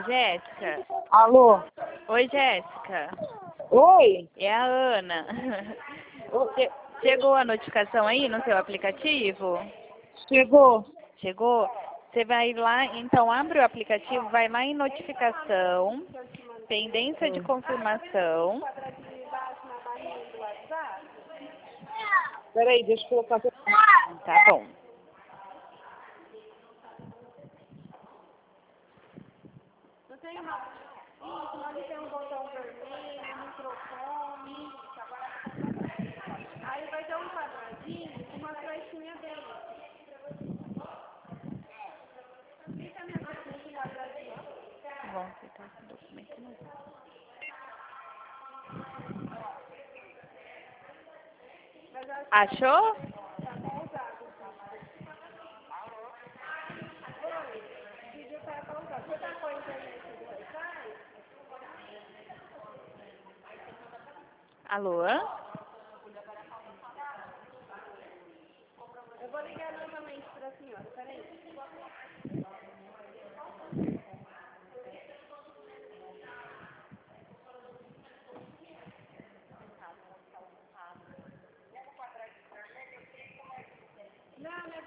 Jéssica. Alô? Oi, Jéssica. Oi? É a Ana. Chegou a notificação aí no seu aplicativo? Chegou. Chegou? Você vai lá, então abre o aplicativo, vai lá em notificação, pendência de confirmação. Peraí, deixa eu colocar... Tá bom. Não tem uma... Isso, onde tem um botão vermelho, um microfone. Aí vai ter um quadradinho com uma flechinha dentro. Clica nesse quadradinho. Vou aceitar esse documento. Achou? Vídeo tá pausado. Você tá com a internet do Wi-Fi? Alô? Eu vou ligar novamente para a senhora, peraí.